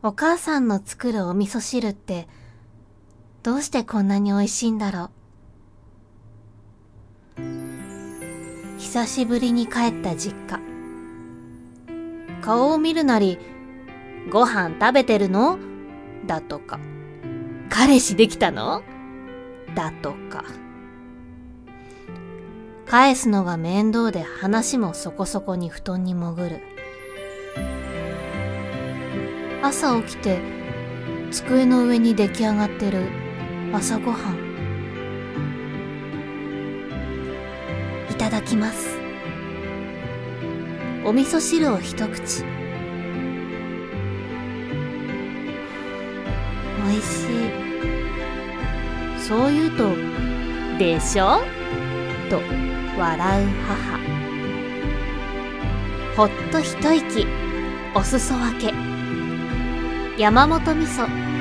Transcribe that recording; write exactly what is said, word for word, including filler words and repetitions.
お母さんの作るお味噌汁ってどうしてこんなに美味しいんだろう。久しぶりに帰った実家。顔を見るなり、ご飯食べてるの？だとか、彼氏できたの？だとか。返すのが面倒で話もそこそこに布団に潜る。朝起きて机の上に出来上がってる朝ごはん。いただきます。お味噌汁を一口。おいしい。そう言うと、でしょ？と笑う母。ほっと一息、お裾分け。山本味噌